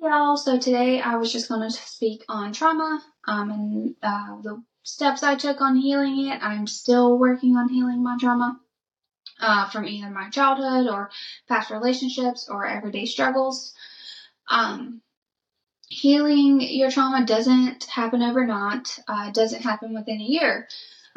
y'all. So today I was just going to speak on trauma and the steps I took on healing it. I'm still working on healing my trauma from either my childhood or past relationships or everyday struggles. Healing your trauma doesn't happen overnight. It doesn't happen within a year.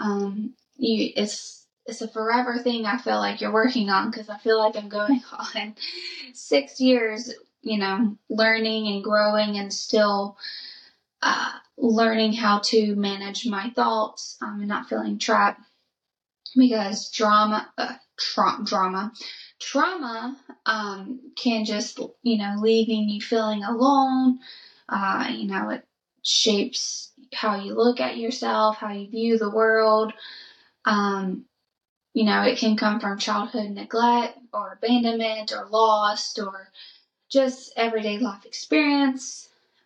It's a forever thing. I feel like you're working on, because I feel like I'm going on 6 years, learning and growing and still learning how to manage my thoughts and not feeling trapped, because trauma can just, leaving you feeling alone. It shapes how you look at yourself, how you view the world. It can come from childhood neglect or abandonment or loss or just everyday life experience.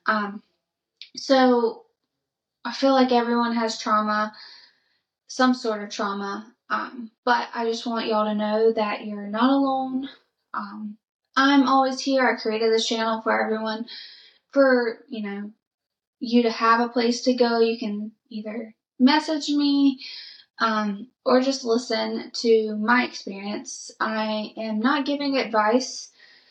So I feel like everyone has trauma, some sort of trauma. But I just want y'all to know that you're not alone. I'm always here. I created this channel for everyone, for, you to have a place to go. You can either message me, or just listen to my experience. I am not giving advice.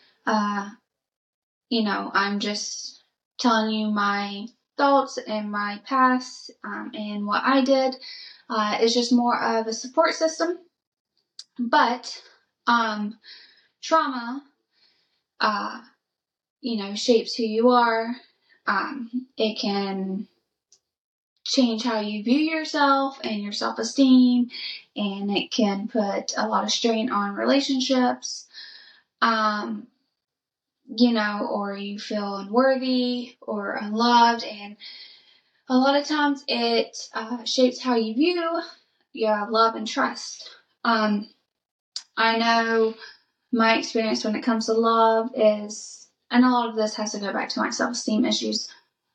I'm just telling you my thoughts and my past, and what I did. It's just more of a support system. But trauma, shapes who you are. It can change how you view yourself and your self-esteem, and it can put a lot of strain on relationships, or you feel unworthy or unloved, and a lot of times it shapes how you view your love and trust. I know my experience when it comes to love is, and a lot of this has to go back to my self-esteem issues,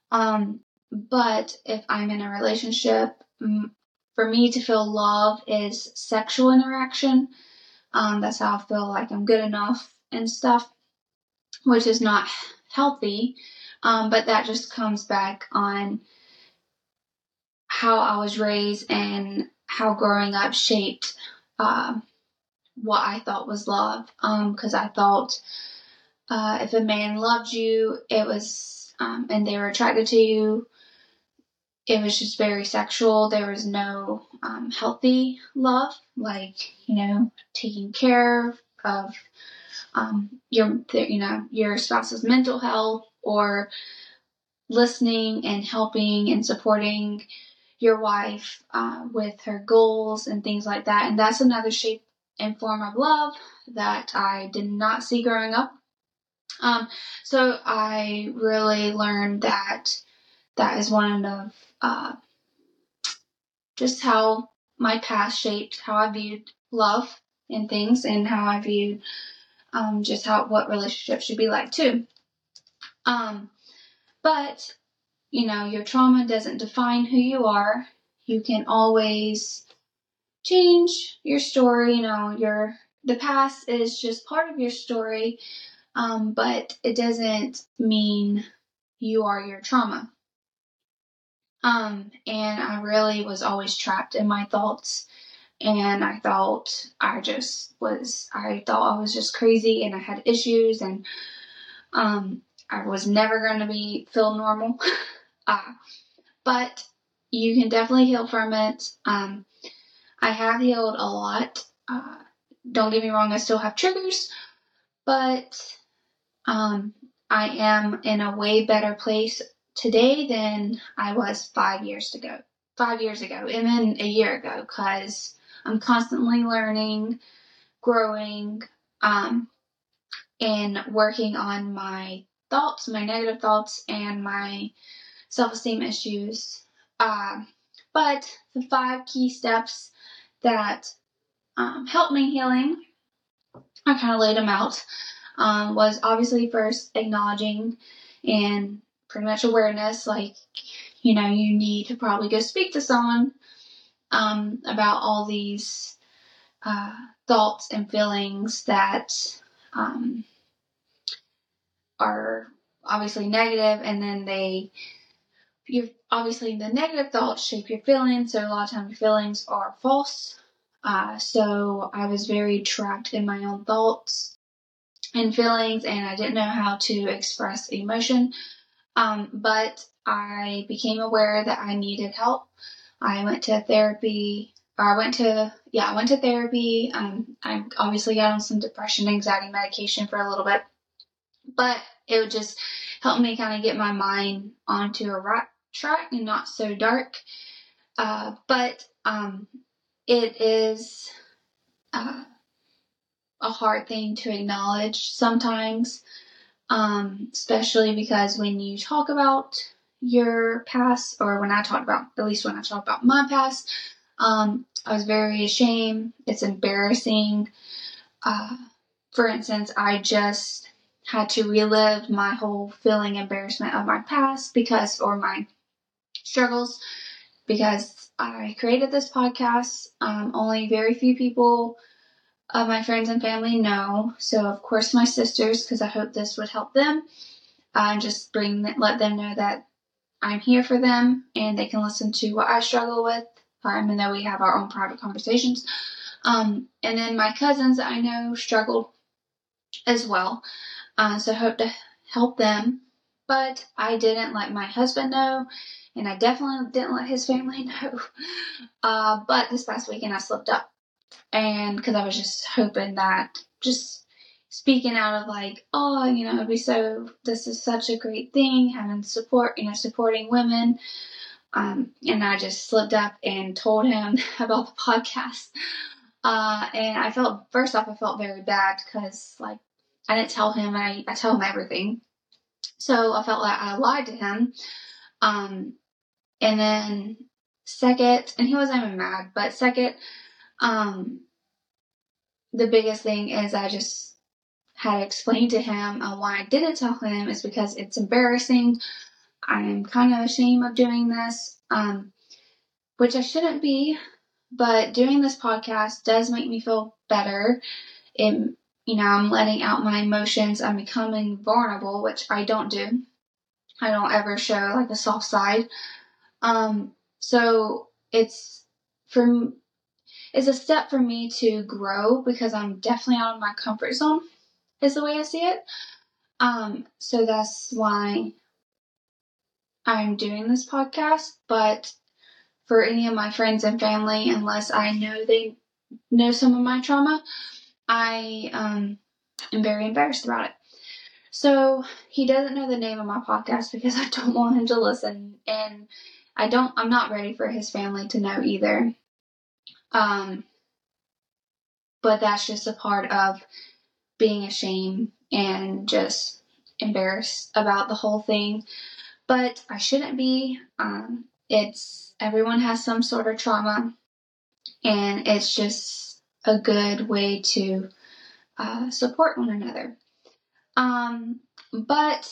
but if I'm in a relationship, for me to feel love is sexual interaction. That's how I feel like I'm good enough and stuff, which is not healthy. But that just comes back on how I was raised and how growing up shaped what I thought was love. Because I thought if a man loved you, it was, and they were attracted to you, it was just very sexual. There was no healthy love, like, taking care of your spouse's mental health, or listening and helping and supporting your wife with her goals and things like that. And that's another shape and form of love that I did not see growing up. So I really learned that is one of just how my past shaped how I viewed love and things, and how I viewed just what relationships should be like too. But your trauma doesn't define who you are. You can always change your story. The past is just part of your story, but it doesn't mean you are your trauma. And I really was always trapped in my thoughts, and I thought I was just crazy, and I had issues, and I was never going to feel normal. But you can definitely heal from it. I have healed a lot. Don't get me wrong, I still have triggers, but I am in a way better place today than I was 5 years ago. 5 years ago, and then a year ago, because I'm constantly learning, growing, and working on my thoughts, my negative thoughts, and my self-esteem issues. But the 5 key steps that helped me healing, I kind of laid them out, was obviously first acknowledging and pretty much awareness, like, you need to probably go speak to someone about all these thoughts and feelings that are obviously negative, and then obviously the negative thoughts shape your feelings, so a lot of times your feelings are false. So I was very trapped in my own thoughts and feelings, and I didn't know how to express emotion. But I became aware that I needed help. I went to therapy. I went to therapy. I obviously got on some depression, anxiety medication for a little bit, but it would just help me kind of get my mind onto a right track and not so dark. But it is a hard thing to acknowledge sometimes, especially because when you talk about your past, or when I talk about my past, I was very ashamed. It's embarrassing. For instance, I just had to relive my whole feeling embarrassment of my past or my struggles, because I created this podcast. Only very few people of my friends and family know. So of course my sisters, because I hope this would help them, and just let them know that I'm here for them and they can listen to what I struggle with, even though we have our own private conversations. And then my cousins that I know struggled as well. So I hope to help them. But I didn't let my husband know, and I definitely didn't let his family know. But this past weekend I slipped up, and because I was just hoping that just speaking out of like, oh, this is such a great thing, having support, supporting women. And I just slipped up and told him about the podcast. And first off, I felt very bad because like I didn't tell him. I tell him everything. So I felt like I lied to him. And then second, and he wasn't even mad, but second, the biggest thing is I just had explained to him why I didn't tell him is because it's embarrassing. I'm kind of ashamed of doing this, which I shouldn't be, but doing this podcast does make me feel better. I'm letting out my emotions. I'm becoming vulnerable, which I don't do. I don't ever show like a soft side. So it's a step for me to grow, because I'm definitely out of my comfort zone, is the way I see it. So that's why I'm doing this podcast. But for any of my friends and family, unless I know they know some of my trauma, I am very embarrassed about it. So he doesn't know the name of my podcast because I don't want him to listen, and I'm not ready for his family to know either. But that's just a part of being ashamed and just embarrassed about the whole thing. But I shouldn't be. Everyone has some sort of trauma, and it's just a good way to support one another. But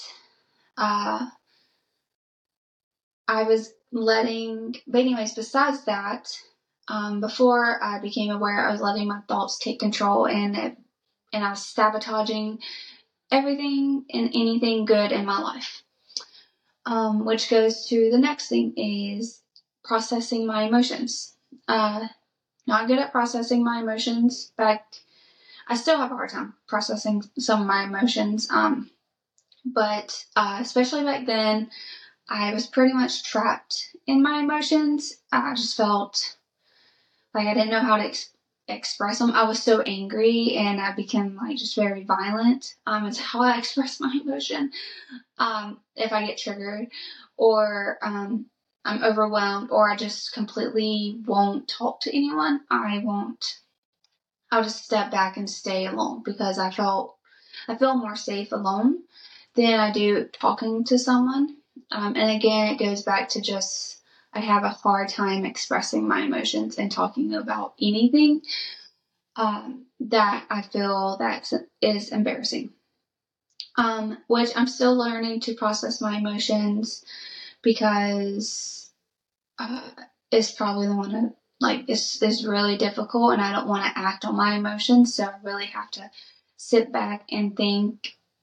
but anyways, besides that, before I became aware, I was letting my thoughts take control, and I was sabotaging everything and anything good in my life. Which goes to the next thing, is processing my emotions. Not good at processing my emotions. But I still have a hard time processing some of my emotions. But especially back then, I was pretty much trapped in my emotions. I just felt like I didn't know how to express them. I was so angry, and I became like just very violent. It's how I express my emotion. If I get triggered, or I'm overwhelmed, or I just completely won't talk to anyone, I'll just step back and stay alone, because I feel more safe alone than I do talking to someone. And again, it goes back to just, I have a hard time expressing my emotions and talking about anything that I feel that is embarrassing. Which I'm still learning to process my emotions, because it's probably the one that, like, is really difficult, and I don't want to act on my emotions, so I really have to sit back and think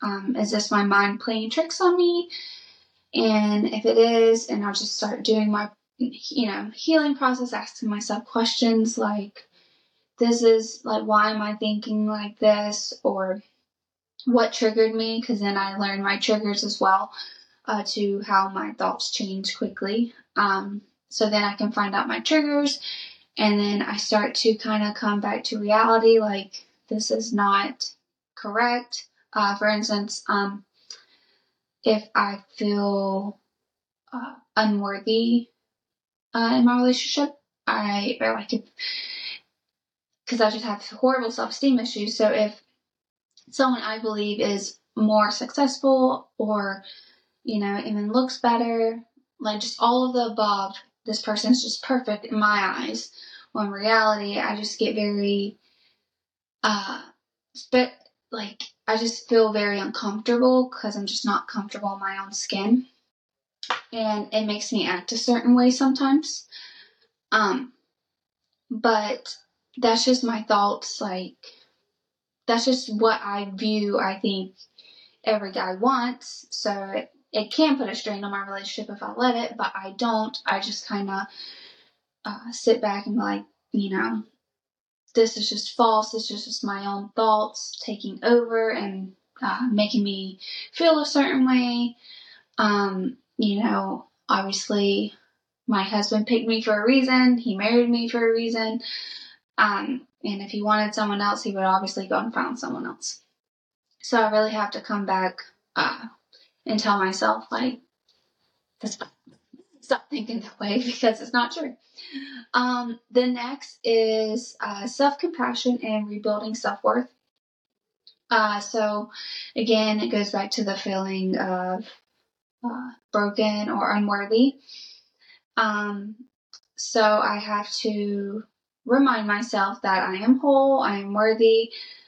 Is this my mind playing tricks on me? And if it is, and I'll just start doing my, healing process, asking myself questions like, this is like, why am I thinking like this? Or what triggered me? Because then I learn my triggers as well, to how my thoughts change quickly. So then I can find out my triggers, and then I start to kind of come back to reality, like, this is not correct. For instance, if I feel unworthy in my relationship, because I just have horrible self-esteem issues. So if someone I believe is more successful, or, even looks better, like just all of the above, this person's just perfect in my eyes. Well, in reality, I just get very, I just feel very uncomfortable because I'm just not comfortable in my own skin. And it makes me act a certain way sometimes. But that's just my thoughts. Like, that's just what I view, I think every guy wants. So it can put a strain on my relationship if I let it, but I don't. I just kind of sit back and be like, this is just false. This is just my own thoughts taking over and making me feel a certain way. Obviously, my husband picked me for a reason. He married me for a reason. And if he wanted someone else, he would obviously go and find someone else. So I really have to come back and tell myself, like, stop thinking that way, because it's not true. The next is self-compassion and rebuilding self-worth. So again, it goes back to the feeling of broken or unworthy. So I have to remind myself that I am whole, I am worthy.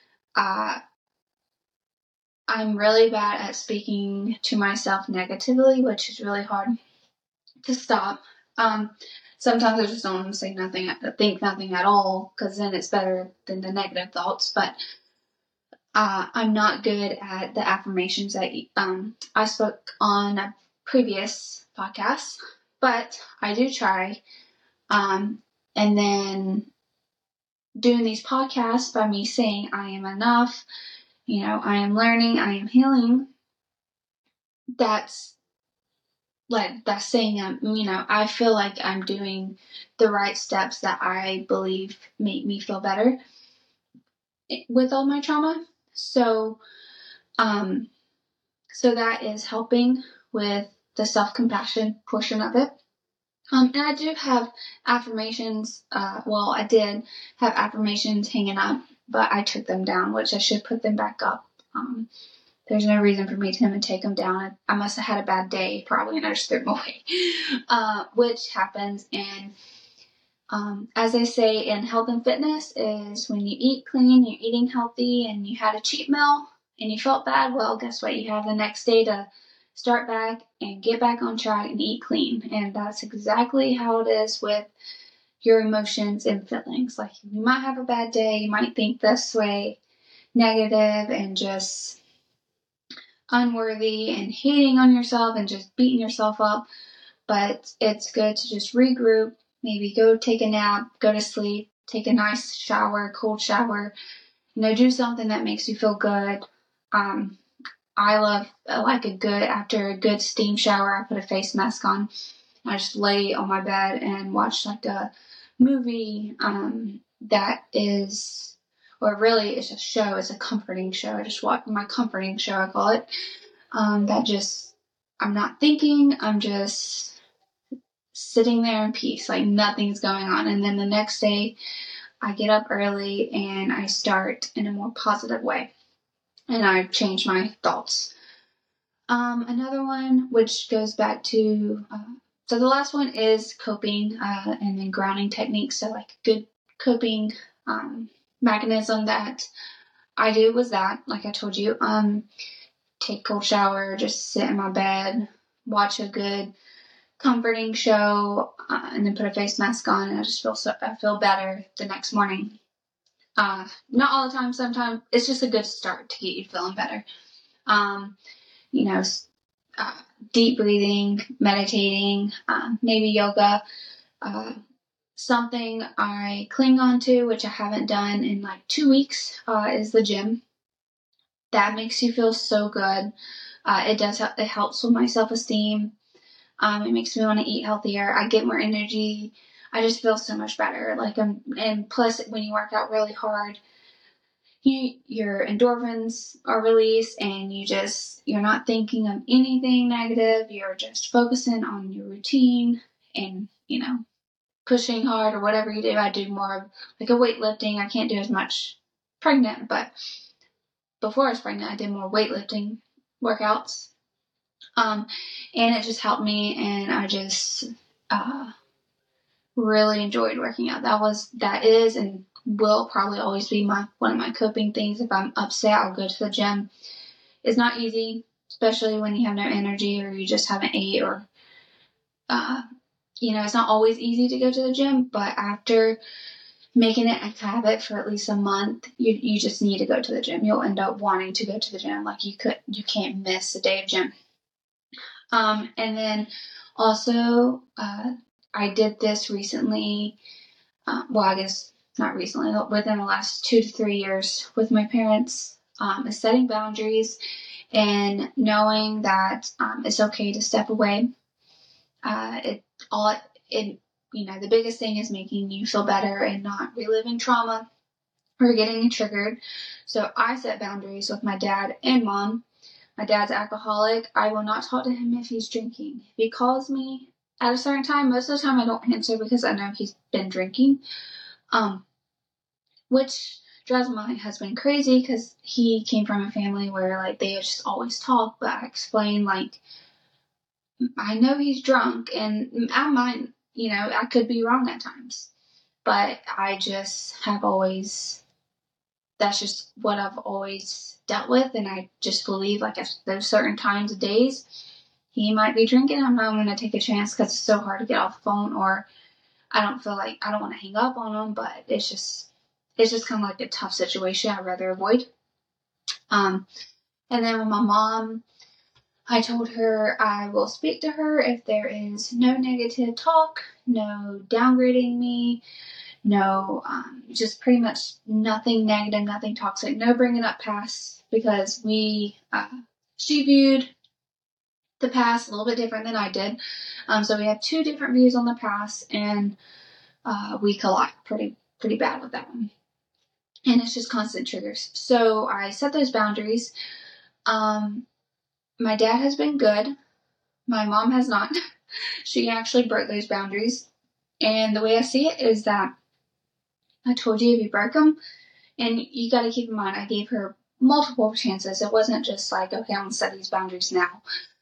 I'm really bad at speaking to myself negatively, which is really hard to stop. Sometimes I just don't want to say nothing, think nothing at all, because then it's better than the negative thoughts. But I'm not good at the affirmations that I spoke on a previous podcast, but I do try. And then doing these podcasts by me saying I am enough, I am learning, I am healing. That's saying, I feel like I'm doing the right steps that I believe make me feel better with all my trauma. So that is helping with the self-compassion portion of it. And I do have affirmations. I did have affirmations hanging up, but I took them down, which I should put them back up. There's no reason for me to take them down. I must have had a bad day, probably, and I just threw them away, which happens. And as they say in health and fitness, is when you eat clean, you're eating healthy, and you had a cheat meal and you felt bad, well, guess what? You have the next day to start back and get back on track and eat clean. And that's exactly how it is with your emotions and feelings. Like, you might have a bad day, you might think this way, negative and just unworthy and hating on yourself and just beating yourself up. But it's good to just regroup, maybe go take a nap, go to sleep, take a nice shower, cold shower, do something that makes you feel good. I love, after a good steam shower, I put a face mask on. I just lay on my bed and watch like a movie that is, or really it's a show, it's a comforting show. I just watch my comforting show, I call it. I'm not thinking, I'm just sitting there in peace, like nothing's going on. And then the next day, I get up early and I start in a more positive way. And I change my thoughts. Another one, which goes back to, so the last one is coping and then grounding techniques. So like a good coping mechanism that I do was that, like I told you, take a cold shower, just sit in my bed, watch a good comforting show, and then put a face mask on, and I feel better the next morning. Not all the time, sometimes it's just a good start to get you feeling better. You know, deep breathing, meditating, maybe yoga. Something I cling on to, which I haven't done in like 2 weeks, is the gym. That makes you feel so good. It does. It helps with my self-esteem. It makes me want to eat healthier. I get more energy. I just feel so much better. And plus, when you work out really hard, your endorphins are released, and you're not thinking of anything negative. You're just focusing on your routine, and pushing hard or whatever you do. I do more of like a weightlifting. I can't do as much pregnant, but before I was pregnant, I did more weightlifting workouts. And it just helped me, and I just really enjoyed working out. That is and will probably always be one of my coping things. If I'm upset, I'll go to the gym. It's not easy, especially when you have no energy or you just haven't ate, or it's not always easy to go to the gym, but after making it a habit for at least a month, you just need to go to the gym. You'll end up wanting to go to the gym. Like you can't miss a day of gym. And then also, I did this recently. Well, I guess not recently, within the last 2 to 3 years with my parents, is setting boundaries and knowing that it's okay to step away. The biggest thing is making you feel better and not reliving trauma or getting triggered. So I set boundaries with my dad and mom. My dad's alcoholic. I will not talk to him if he's drinking. If he calls me at a certain time, most of the time I don't answer because I know he's been drinking, which drives my husband crazy because he came from a family where like they just always talk. But I explain, like, I know he's drunk, and I might, I could be wrong at times, but I just have always, that's just what I've always dealt with, and I just believe, like, at those certain times of days, he might be drinking. I'm not going to take a chance because it's so hard to get off the phone, or I don't feel like, I don't want to hang up on him, but it's just kind of like a tough situation I'd rather avoid. And then with my mom, I told her I will speak to her if there is no negative talk, no downgrading me, no, just pretty much nothing negative, nothing toxic, no bringing up past, because she viewed the past a little bit different than I did. So we have 2 different views on the past, and we collide pretty bad with that one. And it's just constant triggers. So I set those boundaries. My dad has been good. My mom has not. She actually broke those boundaries. And the way I see it is that I told you if you broke them, and you got to keep in mind, I gave her multiple chances. It wasn't just like, okay, I'm going to set these boundaries now.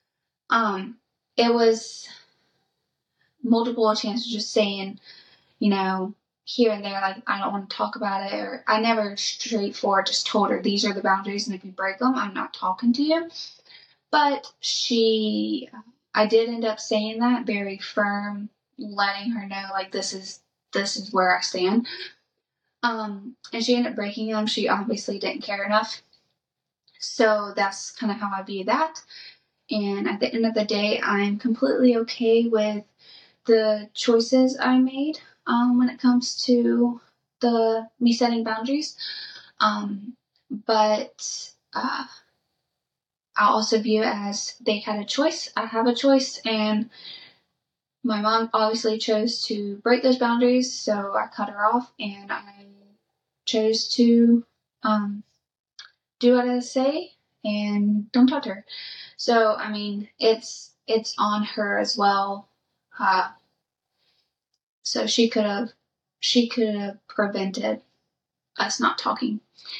It was multiple chances, just saying, here and there, like, I don't want to talk about it, or I never straightforward just told her these are the boundaries, and if you break them, I'm not talking to you. But I did end up saying that very firm, letting her know, like, this is where I stand. And she ended up breaking them. She obviously didn't care enough. So that's kind of how I view that. And at the end of the day, I'm completely okay with the choices I made when it comes to me setting boundaries. But I also view it as they had a choice. I have a choice, and my mom obviously chose to break those boundaries, so I cut her off, and I chose to do what I say and don't talk to her. So, I mean, it's on her as well. So she could have prevented us not talking.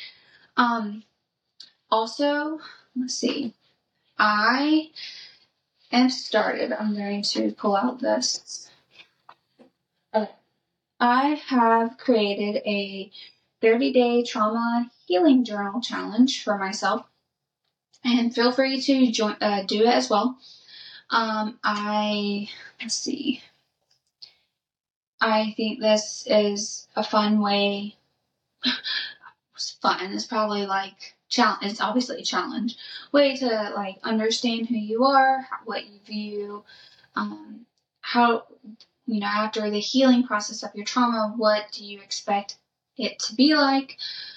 Also, let's see. I am started. I'm going to pull out this. I have created a 30-day trauma healing journal challenge for myself, and feel free to do it as well. Let's see. I think this is a fun way. It's fun. It's probably like it's obviously a challenge, way to like understand who you are, what you view, how, after the healing process of your trauma, what do you expect it to be like?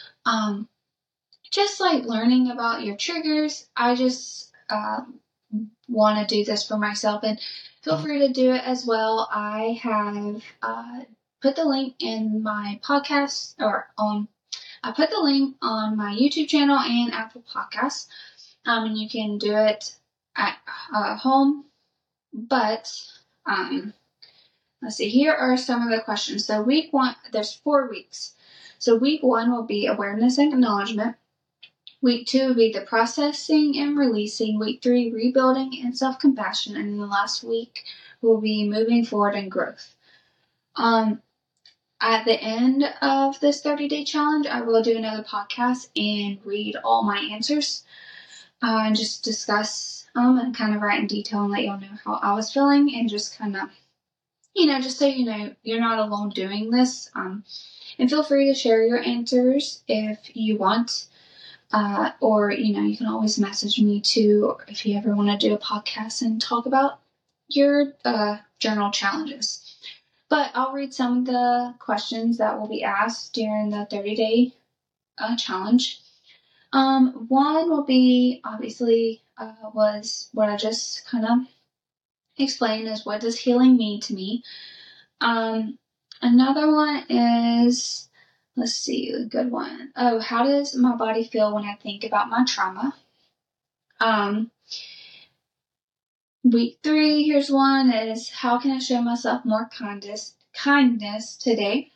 Just like learning about your triggers. I just want to do this for myself, and feel free to do it as well. I have put the link in my podcast I put the link on my YouTube channel and Apple Podcasts, and you can do it at home. But let's see, here are some of the questions. So week 1, there's 4 weeks. So week 1 will be awareness and acknowledgement. Week 2 will be the processing and releasing. Week 3, rebuilding and self-compassion. And then the last week will be moving forward and growth. At the end of this 30-day challenge, I will do another podcast and read all my answers and just discuss and kind of write in detail and let y'all know how I was feeling, and just kind of, just so you know, you're not alone doing this. And feel free to share your answers if you want. Or, you can always message me too if you ever want to do a podcast and talk about your journal challenges. But I'll read some of the questions that will be asked during the 30-day challenge. One will be, obviously, was what I just kind of explained, is what does healing mean to me? Another one is, let's see, a good one. Oh, how does my body feel when I think about my trauma? Week 3, here's one, is how can I show myself more kindness today?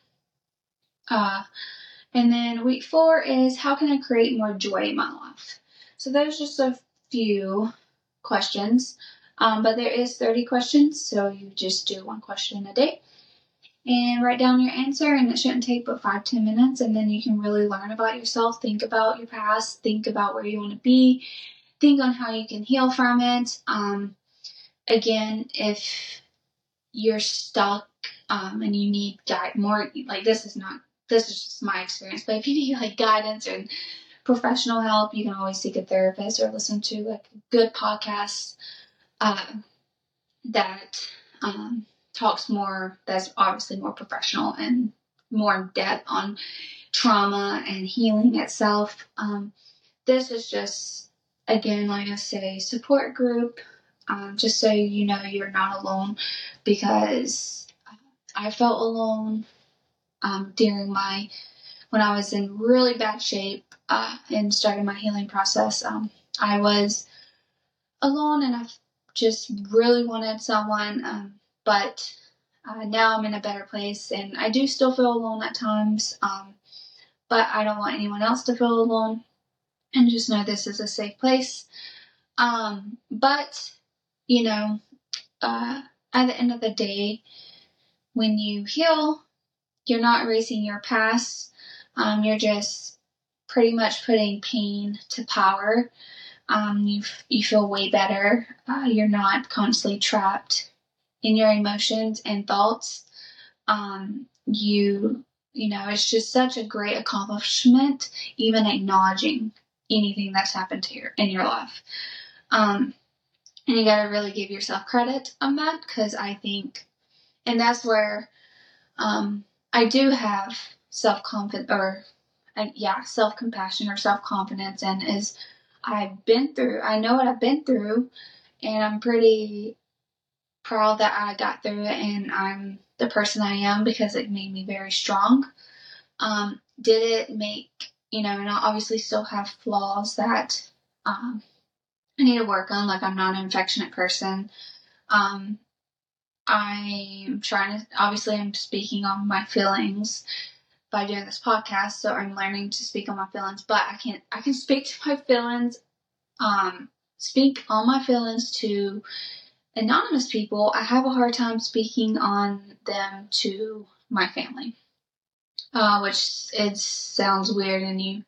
And then week 4 is how can I create more joy in my life? So there's just a few questions, but there is 30 questions, so you just do one question a day and write down your answer, and it shouldn't take but 5-10 minutes, and then you can really learn about yourself, think about your past, think about where you want to be, think on how you can heal from it. Again, if you're stuck and you need more, like this is just my experience, but if you need like guidance and professional help, you can always seek a therapist or listen to like good podcasts that talks more, that's obviously more professional and more in depth on trauma and healing itself. This is just, again, like I say, support group, just so you know you're not alone, because I felt alone during when I was in really bad shape and started my healing process. I was alone, and I just really wanted someone, but now I'm in a better place, and I do still feel alone at times, but I don't want anyone else to feel alone, and just know this is a safe place. But, at the end of the day, when you heal, you're not erasing your past. You're just pretty much putting pain to power. You feel way better. You're not constantly trapped in your emotions and thoughts. It's just such a great accomplishment, even acknowledging anything that's happened in your life. And you gotta really give yourself credit on that, because I think, and that's where I do have self-compassion or self-confidence, and is I know what I've been through, and I'm pretty proud that I got through it, and I'm the person I am because it made me very strong. Did it make, and I obviously still have flaws that I need to work on, like I'm not an affectionate person. I'm speaking on my feelings by doing this podcast, so I'm learning to speak on my feelings, but I can speak to my feelings, speak on my feelings to anonymous people. I have a hard time speaking on them to my family, which it sounds weird, and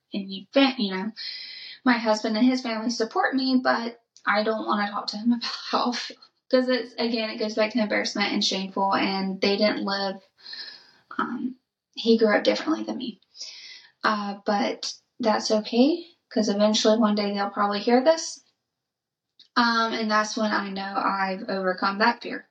my husband and his family support me, but I don't want to talk to him about how I feel, because it goes back to embarrassment and shameful, and they didn't live, he grew up differently than me, but that's okay. because eventually one day they'll probably hear this. And that's when I know I've overcome that fear.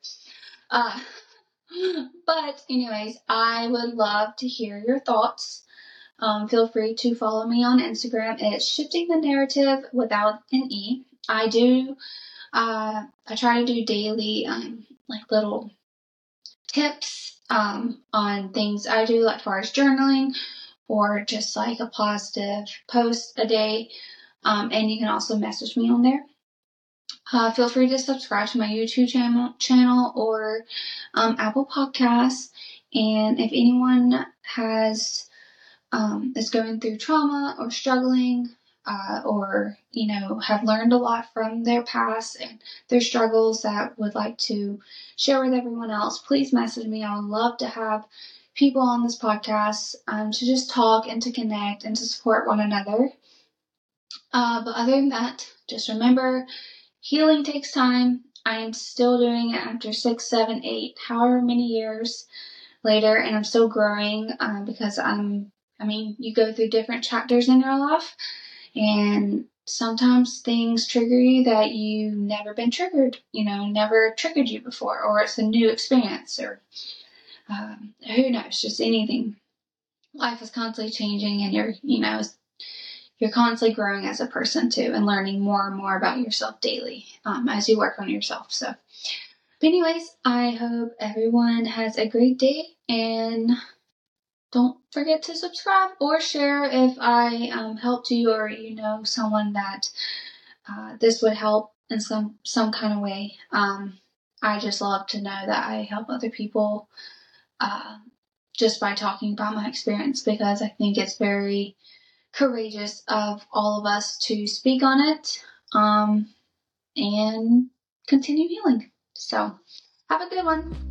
But anyways, I would love to hear your thoughts. Feel free to follow me on Instagram. It's Shifting the Narrative without an E. I try to do daily, like little tips, on things I do, like far as journaling or just like a positive post a day. And you can also message me on there. Feel free to subscribe to my YouTube channel or Apple Podcasts. And if anyone is going through trauma or struggling, or have learned a lot from their past and their struggles that would like to share with everyone else, please message me. I would love to have people on this podcast to just talk and to connect and to support one another. But other than that, just remember, healing takes time. I am still doing it after 6, 7, 8, however many years later, and I'm still growing because you go through different chapters in your life, and sometimes things trigger you that you've never been triggered, never triggered you before, or it's a new experience, or who knows, just anything. Life is constantly changing, and you're constantly growing as a person too, and learning more and more about yourself daily as you work on yourself. So, but anyways, I hope everyone has a great day, and don't forget to subscribe or share if I helped you, or someone that this would help in some kind of way. I just love to know that I help other people just by talking about my experience, because I think it's very courageous of all of us to speak on it and continue healing. So have a good one.